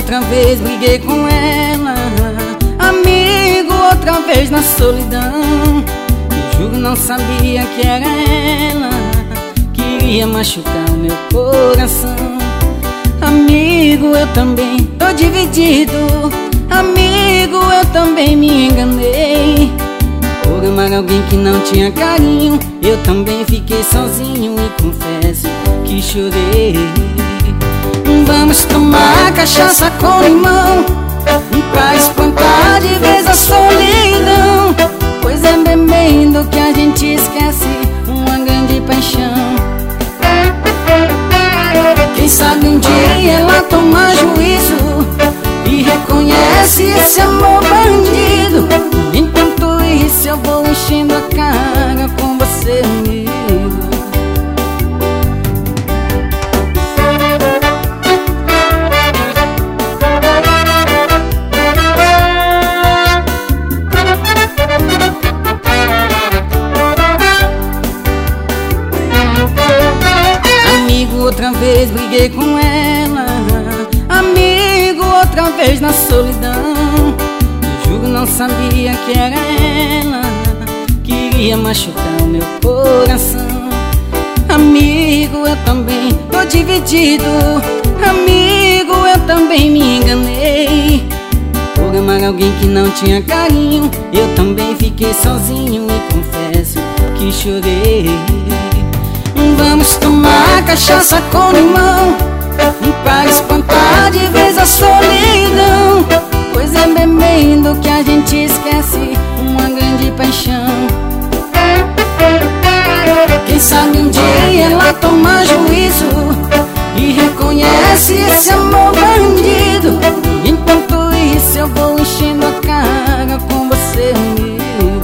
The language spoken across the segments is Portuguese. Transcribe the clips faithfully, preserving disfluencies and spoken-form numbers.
outra vez briguei com ela. Amigo, outra vez na solidão. E juro não sabia que era ela. Queria machucar o meu coração. Amigo, eu também tô dividido. Amigo, eu também me enganei. Por amar alguém que não tinha carinho, eu também fiquei sozinho e confesso que chorei. Vamos tomar cachaça com limão pra espantar de vez a solidão. Pois é bebendo que a gente esquece uma grande paixão. Quem sabe um dia ela toma juízo e reconhece esse amor bandido. Enquanto isso eu vou enchendo a cara com você, amigo. Amigo, outra vez briguei com ela. Amigo, outra vez na solidão. E juro não sabia que era ela. Queria machucar o meu coração. Amigo, eu também tô dividido. Amigo, eu também me enganei. Por amar alguém que não tinha carinho, eu também fiquei sozinho e confesso que chorei. Vamos tomar cachaça com limão para espantar de vez a solidão. Pois é bebendo que a gente esquece uma grande paixão. Quem sabe um dia ela toma juízo e reconhece esse amor bandido. Enquanto isso eu vou enchendo a cara com você, amigo.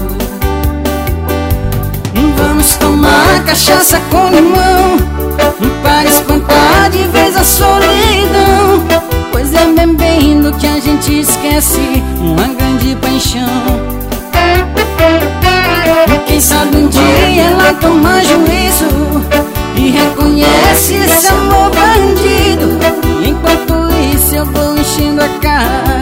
Vamos tomar cachaça com limão para espantar de vez a solidão. Pois é bebendo que a gente esquece uma grande paixão. Quem sabe um dia ela toma juízo e reconhece esse amor bandido. Enquanto isso eu vou enchendo a cara